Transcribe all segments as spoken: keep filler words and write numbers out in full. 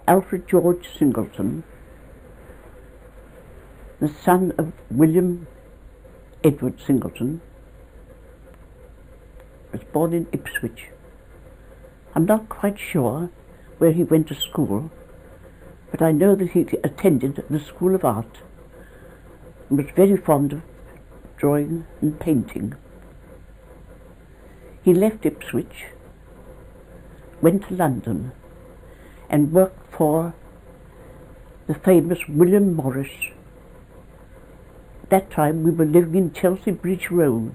Alfred George Singleton, the son of William Edward Singleton, was born in Ipswich. I'm not quite sure where he went to school, but I know that he attended the School of Art and was very fond of drawing and painting. He left Ipswich, went to London, and worked for the famous William Morris. At that time we were living in Chelsea Bridge Road,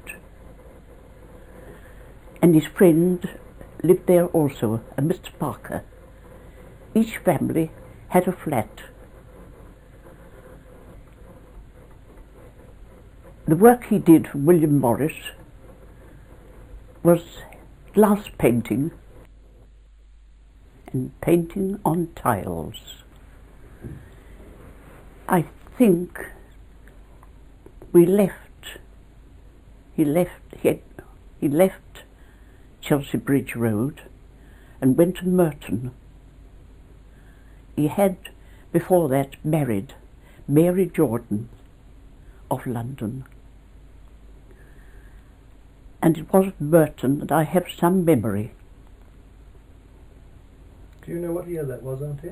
and his friend lived there also, a Mister Parker. Each family had a flat. The work he did for William Morris was glass painting and painting on tiles. I think we left, he left, he, had, he left Chelsea Bridge Road and went to Merton. He had before that married Mary Jordan of London. And it was at Merton that I have some memory. Do you know what year that was, Auntie?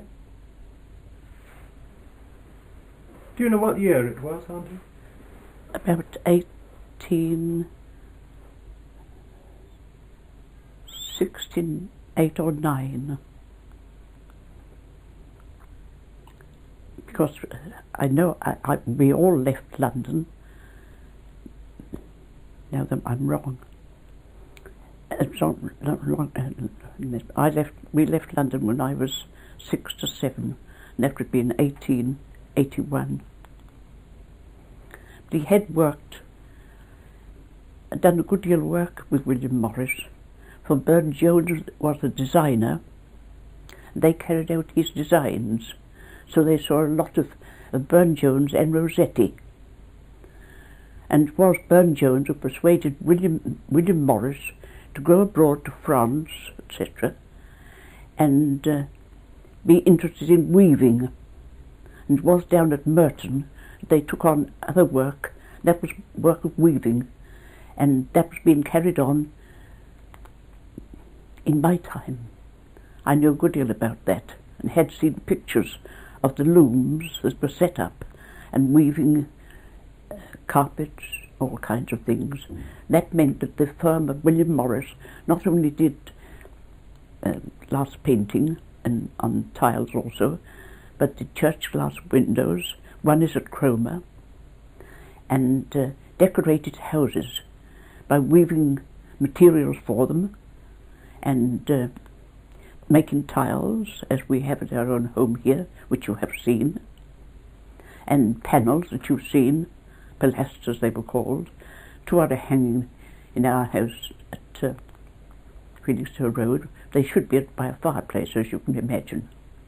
Do you know what year it was, Auntie? About eighteen sixty-eight or nine. Because I know I, I, we all left London. Now that I'm wrong. It's not, not wrong. I left. We left London when I was six to seven, and that would be in eighteen eighty-one. But he had worked, done a good deal of work with William Morris. For Burne-Jones was the designer. They carried out his designs, so they saw a lot of, of Burne-Jones and Rossetti. And it was Burne-Jones who persuaded William William Morris to go abroad to France, et cetera, and uh, be interested in weaving. And it was down at Merton they took on other work. That was work of weaving, and that was being carried on in my time. I knew a good deal about that, and had seen pictures of the looms that were set up, and weaving uh, carpets, all kinds of things. That meant that the firm of William Morris not only did uh, glass painting and on tiles also, but the church glass windows. One is at Cromer, and uh, decorated houses by weaving materials for them and uh, making tiles, as we have at our own home here, which you have seen, and panels that you've seen, pilasters they were called. Two are hanging in our house at uh, Felixstowe Road. They should be by a fireplace, as you can imagine.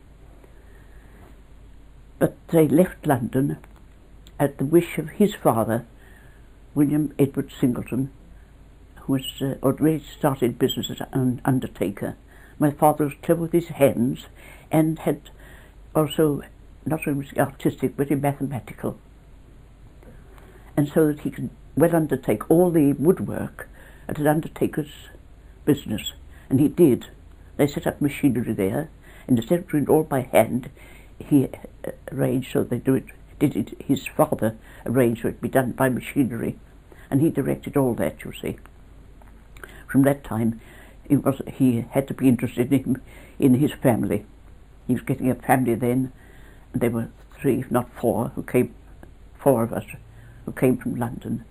But they left London at the wish of his father, William Edward Singleton, who was uh, already started business as an undertaker. My father was clever with his hands and had also not only artistic but mathematical, and so that he could well undertake all the woodwork at an undertaker's business, and he did. They set up machinery there, and instead of doing it all by hand, he arranged so they do it. Did it? His father arranged for it to be done by machinery, and he directed all that. You see. From that time, he was he had to be interested in him, in his family. He was getting a family then, and there were three, if not four, who came, four of us, who came from London.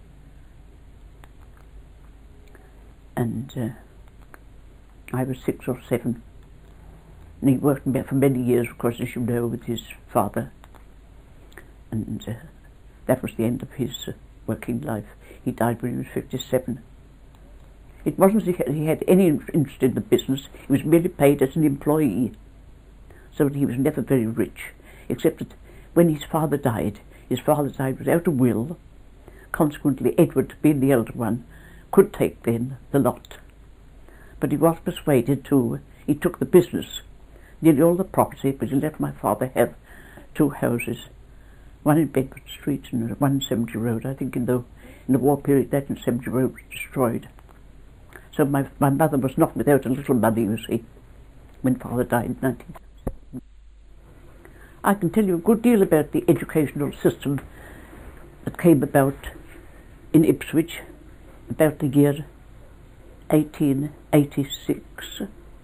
And uh, I was six or seven. And he worked for many years, of course, as you know, with his father. And uh, that was the end of his uh, working life. He died when he was fifty-seven. It wasn't that he had any interest in the business. He was merely paid as an employee. So that he was never very rich, except that when his father died, his father died without a will. Consequently, Edward, being the elder one, could take then the lot. But he was persuaded to, he took the business. nearly all the property, but he let my father have two houses, one in Bedford Street and one in Cemetery Road. I think in the in the war period that in Cemetery Road was destroyed. So my my mother was not without a little money, you see, when father died in nineteen seventy. I can tell you a good deal about the educational system that came about in Ipswich about the year eighteen eighty-six.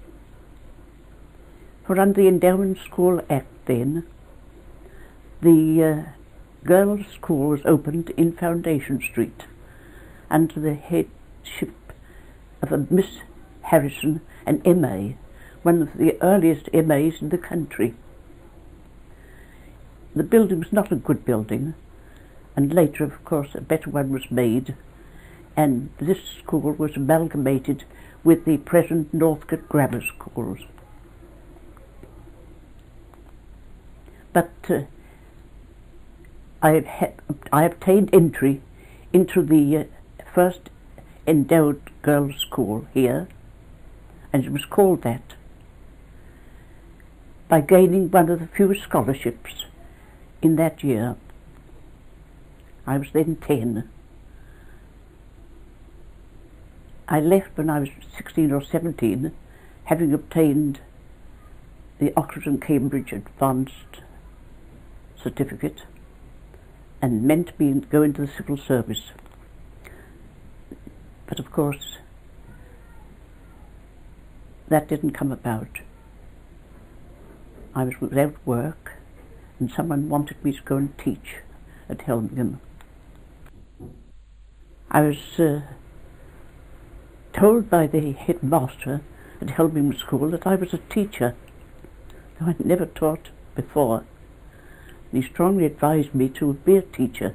For under the Endowment School Act then, the uh, girls' school was opened in Foundation Street under the headship of a Miss Harrison, an M A, one of the earliest M As in the country. The building was not a good building, and later, of course, a better one was made, and this school was amalgamated with the present Northcote Grammar Schools. But uh, I, had, I obtained entry into the uh, first endowed girls' school here, and it was called that, by gaining one of the few scholarships in that year. I was then ten. I left when I was sixteen or seventeen, having obtained the Oxford and Cambridge Advanced Certificate, and meant to be go into the civil service. But of course, that didn't come about. I was without work, and someone wanted me to go and teach at Helmingham. I was uh, told by the headmaster at Helmingham School that I was a teacher, though I'd never taught before. He strongly advised me to be a teacher.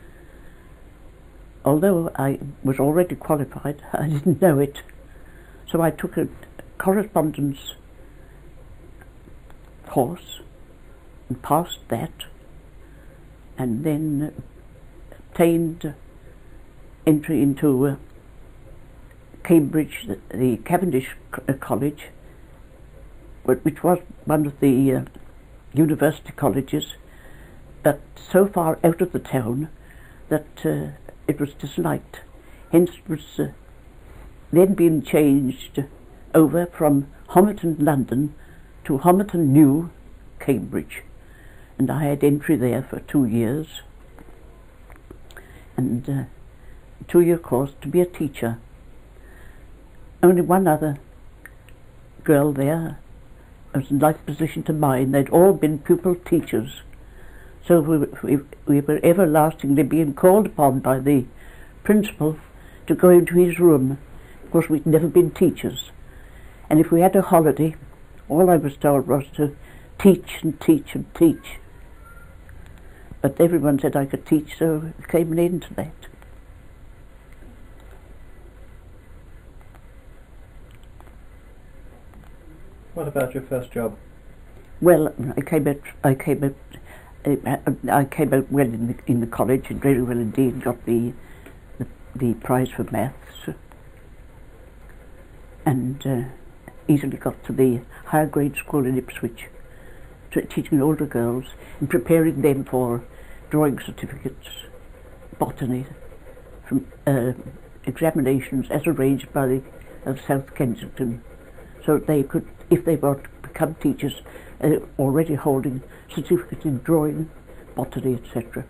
Although I was already qualified, I didn't know it, so I took a correspondence course and passed that, and then obtained entry into uh, Cambridge, the, the Cavendish uh, College, which was one of the uh, university colleges, but so far out of the town that uh, it was disliked. Hence it was uh, then being changed over from Homerton, London, to Homerton New, Cambridge, and I had entry there for two years, and uh, a two-year course to be a teacher. Only one other girl there was in like position to mine. They'd all been pupil teachers, so we, we, we were everlastingly being called upon by the principal to go into his room. Of course, we'd never been teachers, and if we had a holiday, all I was told was to teach and teach and teach. But everyone said I could teach, so it came into that. What about your first job? Well, I came out. I came out. Uh, I came out well in the in the college, and very well indeed. Got the the, the prize for maths, and uh, easily got to the higher grade school in Ipswich, to teaching older girls and preparing them for drawing certificates, botany, from uh, examinations as arranged by the of South Kensington, so that they could, if they were to become teachers, uh, already holding certificates in drawing, botany, et cetera.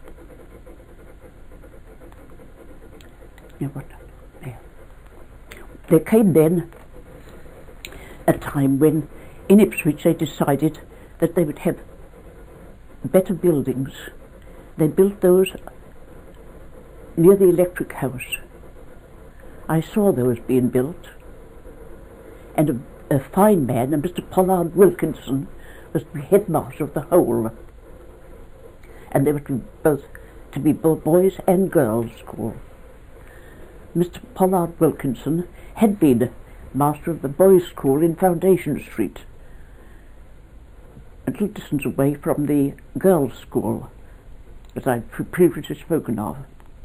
Yeah, what? Yeah. There came then a time when in Ipswich they decided that they would have better buildings. They built those near the electric house. I saw those being built, and a, a fine man, and Mister Pollard Wilkinson, was the headmaster of the whole, and they were to both to be both boys and girls' school. Mister Pollard Wilkinson had been master of the boys' school in Foundation Street, a little distance away from the girls' school that I've previously spoken of.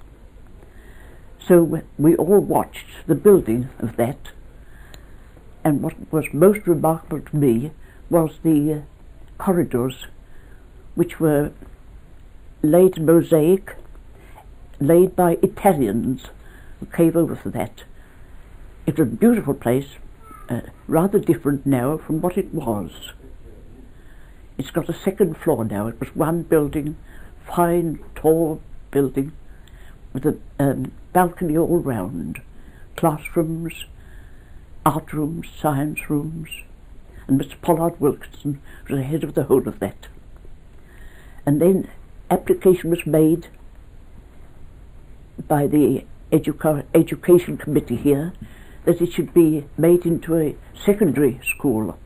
So we all watched the building of that, and what was most remarkable to me was the uh, corridors, which were laid in mosaic, laid by Italians who came over for that. It was a beautiful place, uh, rather different now from what it was. It's got a second floor now. It was one building, fine, tall building, with a um, balcony all round, classrooms, art rooms, science rooms, and Mister Pollard Wilkinson was the head of the whole of that. And then application was made by the educa education committee here that it should be made into a secondary school.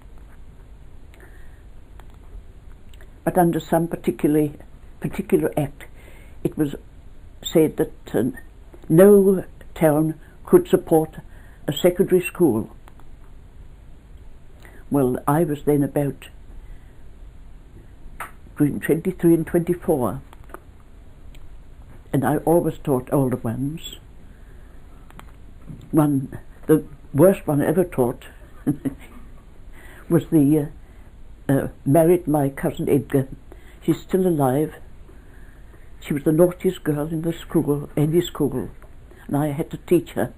But under some particular, particular act, it was said that uh, no town could support a secondary school. Well, I was then about between twenty-three and twenty-four, and I always taught older ones. One, the worst one I ever taught was the uh, uh, married my cousin Edgar. She's still alive. She was the naughtiest girl in the school, any school, and I had to teach her.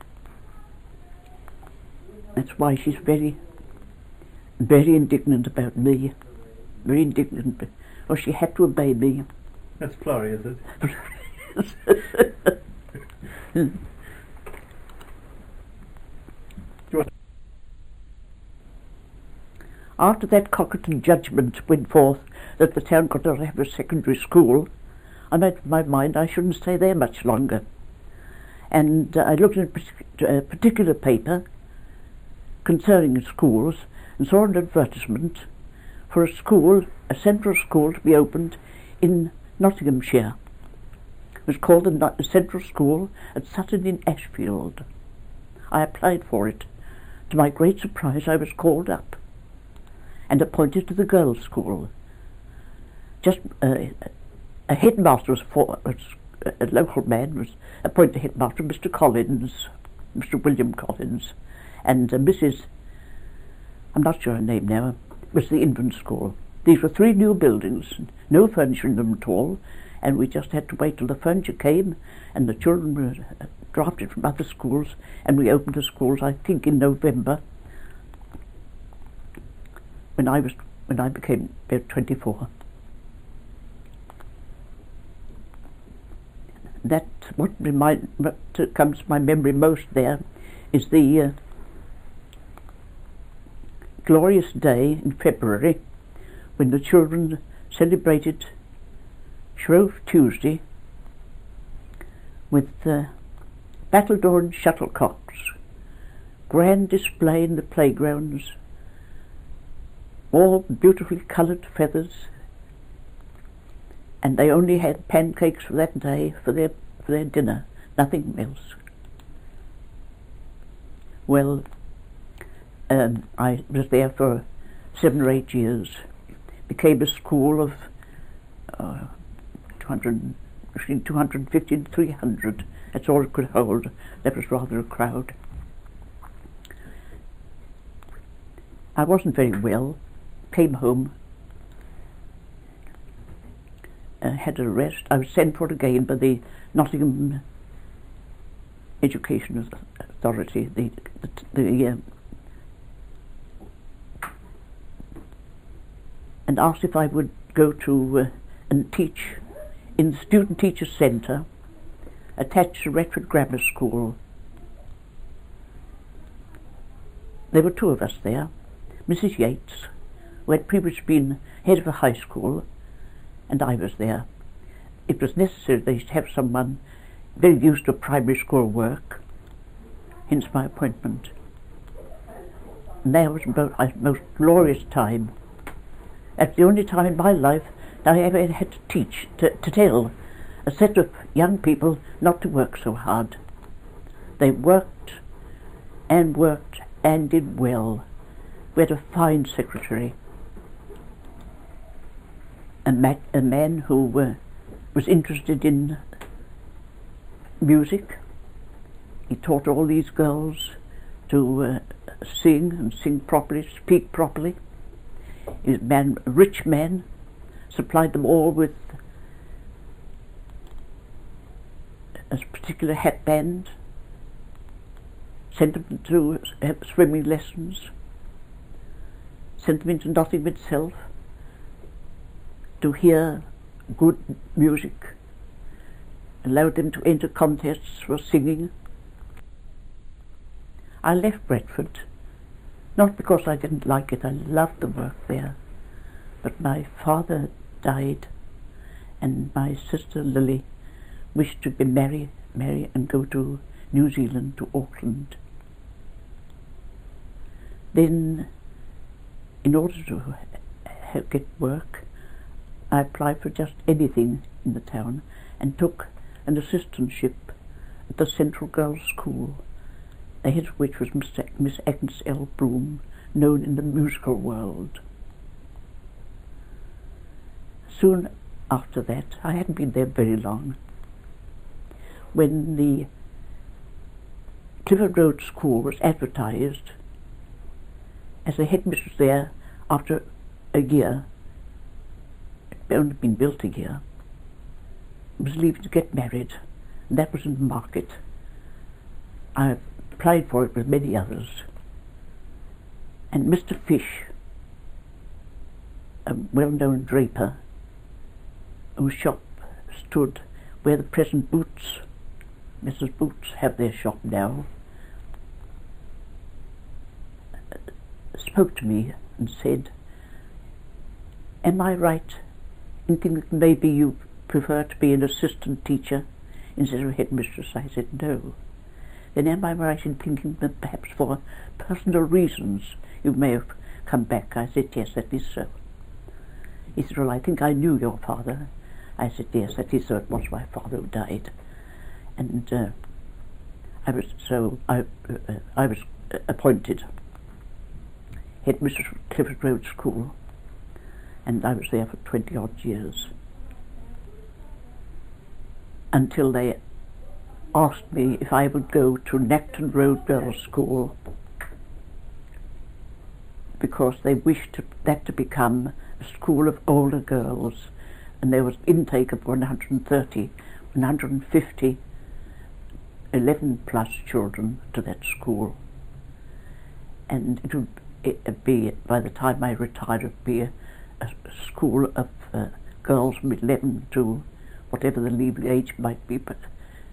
That's why she's very, very indignant about me. Very indignant. Or she had to obey me. That's Florrie, is it? After that Cockerton judgment went forth that the town got to have a secondary school, I made up my mind I shouldn't stay there much longer. And uh, I looked at a particular paper concerning schools and saw an advertisement for a school, a central school to be opened in Nottinghamshire. It was called the no Central School at Sutton in Ashfield. I applied for it. To my great surprise, I was called up and appointed to the girls' school. Just uh, a headmaster was, for, was a local man was appointed headmaster, Mister Collins, Mister William Collins, and uh, Missus I'm not sure her name now, was the infant school. These were three new buildings, no furniture in them at all, and we just had to wait till the furniture came and the children were drafted from other schools, and we opened the schools, I think, in November, when I was when I became about twenty-four. That what remind what comes to my memory most there is the uh, glorious day in February when the children celebrated Shrove Tuesday with uh, Battledore and shuttlecocks, grand display in the playgrounds, all beautifully coloured feathers, and they only had pancakes for that day for their for their dinner, nothing else. Well, um, I was there for seven or eight years. Became a school of uh, two hundred, between two hundred fifty and three hundred. That's all it could hold. That was rather a crowd. I wasn't very well. Came home. Uh, had a rest. I was sent for again by the Nottingham Education Authority, the the, the uh, and asked if I would go to uh, and teach in the Student Teachers Centre attached to Retford Grammar School. There were two of us there, Missus Yates, who had previously been head of a high school, and I was there. It was necessary they should have someone very used to primary school work, hence my appointment. And that was about a most glorious time. That's the only time in my life that I ever had to teach, to, to tell a set of young people not to work so hard. They worked and worked and did well. We had a fine secretary, a, ma a man who uh, was interested in music. He taught all these girls to uh, sing and sing properly, speak properly. He was a man, a rich man, supplied them all with a particular hat band, sent them to have swimming lessons, sent them into Nottingham itself to hear good music, allowed them to enter contests for singing. I left Bradford, not because I didn't like it, I loved the work there, but my father died and my sister Lily wished to be married, marry and go to New Zealand, to Auckland. Then, in order to ha get work, I applied for just anything in the town and took an assistantship at the Central Girls' School, the head of which was Mister Miss Agnes L. Broom, known in the musical world. Soon after that, I hadn't been there very long, when the Clifford Road School was advertised as a headmistress there after a year. It had only been built a year. Was leaving to get married, and that was in the market. I applied for it with many others, and Mister Fish, a well-known draper whose shop stood where the present Boots, Missus Boots, have their shop now, spoke to me and said, "Am I right in thinking that maybe you prefer to be an assistant teacher instead of a headmistress?" I said, "No." "Then am I right in thinking that perhaps for personal reasons you may have come back?" I said, "Yes, that is so." He said, "Well, I think I knew your father." I said, "Yes, that is so. It was my father who died." And uh, I was so I uh, I was uh, appointed headmistress of Clifford Road School, and I was there for twenty odd years, until they asked me if I would go to Nacton Road Girls' School, because they wished to, that to become a school of older girls, and there was intake of one hundred thirty, one hundred fifty eleven plus children to that school, and it would it be, by the time I retired, it would be a, a school of uh, girls from eleven to whatever the legal age might be. But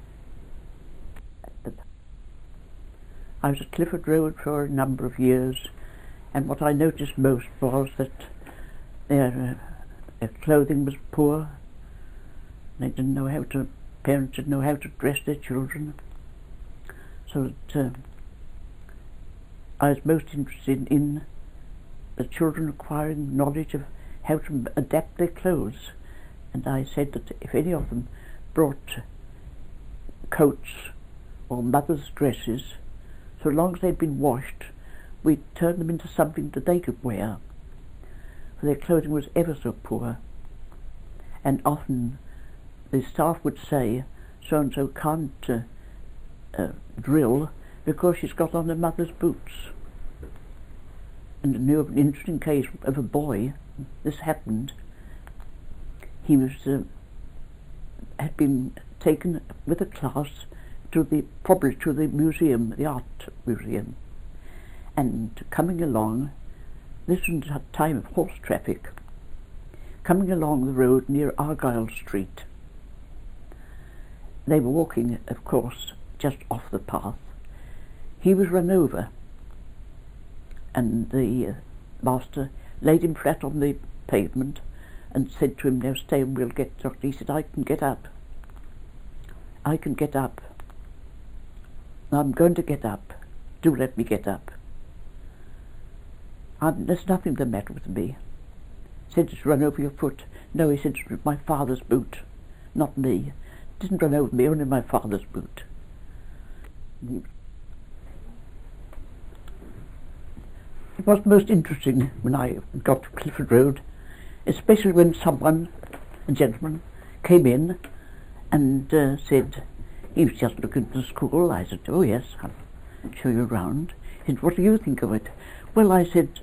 I was at Clifford Road for a number of years, and what I noticed most was that their, uh, their clothing was poor. They didn't know how to, parents didn't know how to dress their children. So that uh, I was most interested in the children acquiring knowledge of how to adapt their clothes. And I said that if any of them brought coats or mothers' dresses, so long as they'd been washed, we'd turn them into something that they could wear, for their clothing was ever so poor. And often the staff would say, "So-and-so can't uh, uh, drill because she's got on her mother's boots." And I knew of an interesting case of a boy. This happened. He was uh, had been taken with a class to the probably to the museum, the art museum, and coming along, this was a time of horse traffic, coming along the road near Argyle Street. They were walking, of course, just off the path. He was run over, and the uh, master laid him flat on the pavement and said to him, "Now stay and we'll get doctor." He said, "I can get up. I can get up. I'm going to get up. Do let me get up. I'm, there's nothing the matter with me." He said, "It's run over your foot." "No," he said, "it was my father's boot, not me. It didn't run over me, only my father's boot." It was most interesting when I got to Clifford Road, especially when someone, a gentleman, came in and uh, said, he was just looking at the school. I said, "Oh yes, I'll show you around." He said, "What do you think of it?" "Well," I said,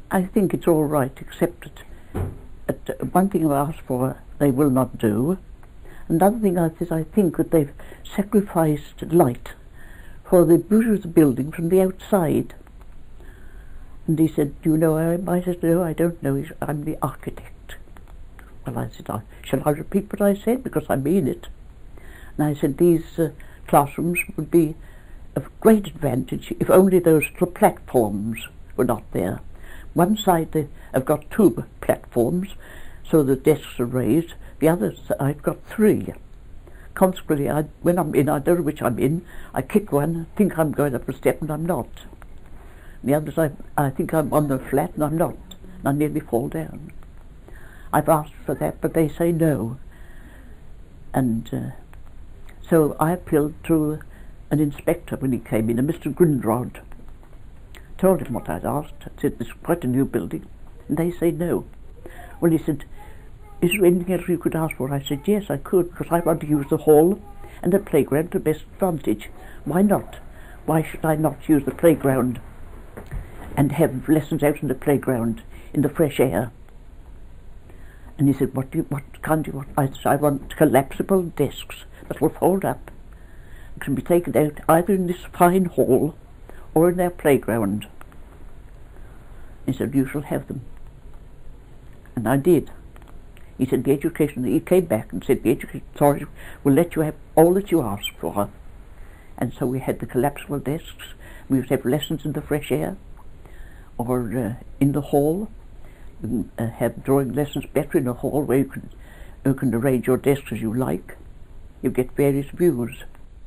I think it's all right, except that, that uh, one thing I've asked for they will not do. Another thing I said, I think that they've sacrificed light for the beauty of the building from the outside. And he said, do you know who I am? I said, no, I don't know. I'm the architect. Well, I said, I, shall I repeat what I said? Because I mean it. And I said, these uh, classrooms would be of great advantage if only those little platforms were not there. One side they have got two platforms, so the desks are raised. The other side I've got three. Consequently, I, when I'm in, I don't know which I'm in. I kick one, think I'm going up a step, and I'm not. The other side, I think I'm on the flat, and I'm not. And I nearly fall down. I've asked for that, but they say no. And uh, so I appealed to an inspector when he came in, a Mister Grindrod. Told him what I'd asked. I said, this is quite a new building. And they say no. Well, he said, is there anything else you could ask for? I said, yes, I could, because I want to use the hall and the playground to best advantage. Why not? Why should I not use the playground and have lessons out in the playground in the fresh air? And he said, what do you, what kind do you want? I said, I want collapsible desks that will fold up and can be taken out either in this fine hall or in their playground. He said, you shall have them. And I did. He said, the education, he came back and said, the education authority will let you have all that you ask for. And so we had the collapsible desks. We would have lessons in the fresh air or uh, in the hall. You can uh, have drawing lessons better in a hall where you can, you can arrange your desks as you like. You get various views.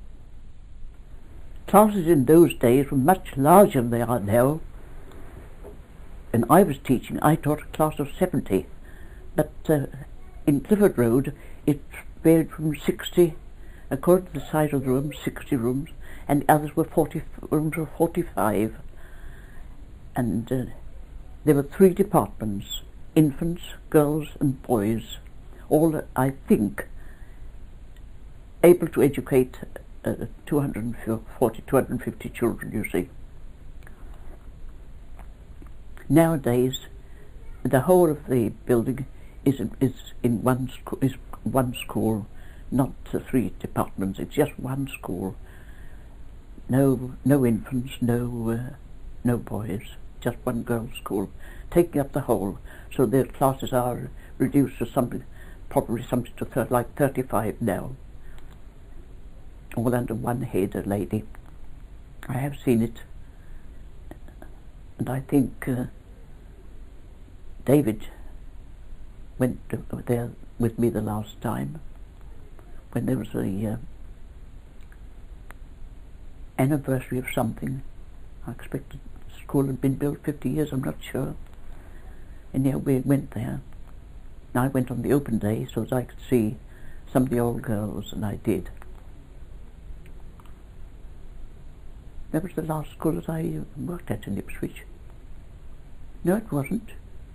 Classes in those days were much larger than they are now. When I was teaching, I taught a class of seventy. But uh, in Clifford Road, it varied from sixty, according to the size of the rooms, sixty rooms, and the others were forty rooms or forty-five. And uh, there were three departments, infants, girls and boys, all, I think, able to educate uh, two hundred forty, two hundred fifty children, you see. Nowadays, the whole of the building is in, is in one school, is one school, not uh, three departments. It's just one school. No, no infants, no, uh, no boys. Just one girls' school, taking up the whole. So their classes are reduced to something, probably something to thir like thirty-five now. All under one head, a lady. I have seen it, and I think uh, David went there with me the last time when there was the uh, anniversary of something. I expect the school had been built fifty years, I'm not sure. And yeah, we went there. And I went on the open day so that I could see some of the old girls, and I did. That was the last school that I worked at in Ipswich. No, it wasn't.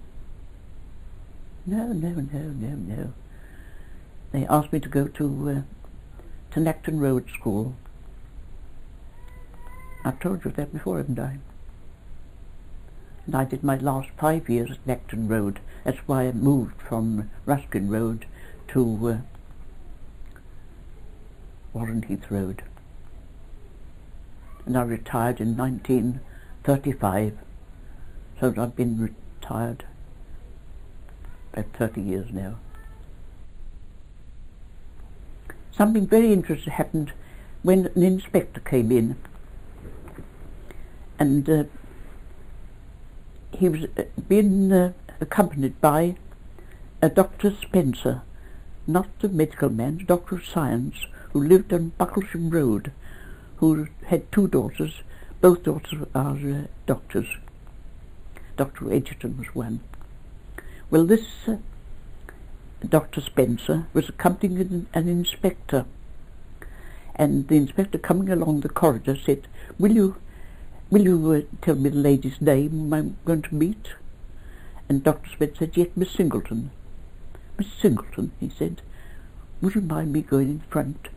No, no, no, no, no. They asked me to go to uh, to Nacton Road School. I've told you that before, haven't I? And I did my last five years at Nacton Road. That's why I moved from Ruskin Road to uh, Warren Heath Road. And I retired in nineteen thirty-five, so I've been retired about thirty years now. Something very interesting happened when an inspector came in, and uh, he was uh, being uh, accompanied by a Doctor Spencer, not a medical man, a doctor of science, who lived on Bucklesham Road, who had two daughters. Both daughters are uh, doctors. Doctor Edgerton was one. Well, this uh, Doctor Spencer was accompanying an, an inspector, and the inspector, coming along the corridor, said, will you will you uh, tell me the lady's name I'm going to meet? And Doctor Spencer said, yes, Miss Singleton. Miss Singleton, he said, would you mind me going in front?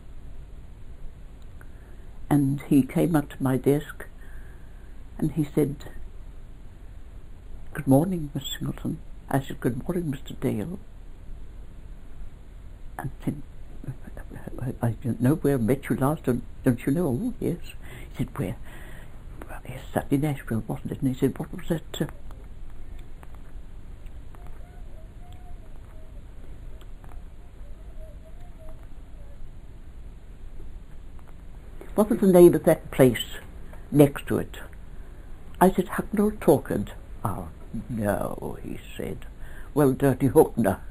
And he came up to my desk and he said, "Good morning, Miss Singleton." I said, "Good morning, Mister Dale." And then, "I, I don't know where I met you last, don't, don't you know?" "Oh, yes." He said, "Where?" "Well, yes, Saturday Nashville, wasn't it?" And he said, "What was that?" Uh, what was the name of that place next to it? I said, "Hucknall Torkard." "Oh, no," he said. "Well, Dirty Hucknall."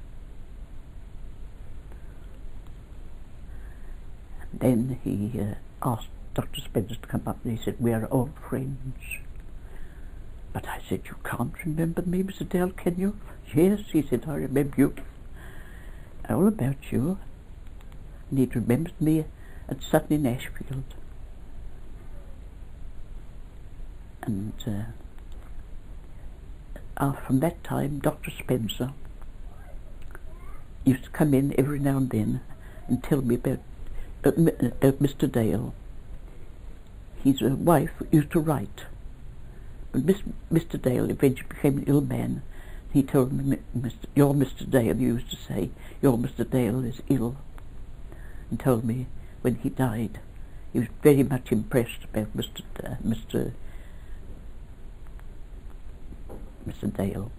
And then he uh, asked Doctor Spencer to come up, and he said, "We're old friends." But I said, "You can't remember me, Mister Dale, can you?" "Yes," he said, "I remember you. All about you." And he'd remembered me at Sutton in Ashfield. And uh, uh, from that time, Doctor Spencer used to come in every now and then and tell me about, uh, about Mister Dale. His uh, wife used to write. But Miss, Mister Dale eventually became an ill man. He told me, Mister "Your Mister Dale," he used to say, "your Mister Dale is ill." And told me when he died, he was very much impressed about Mister Uh, Mister Mister Dale.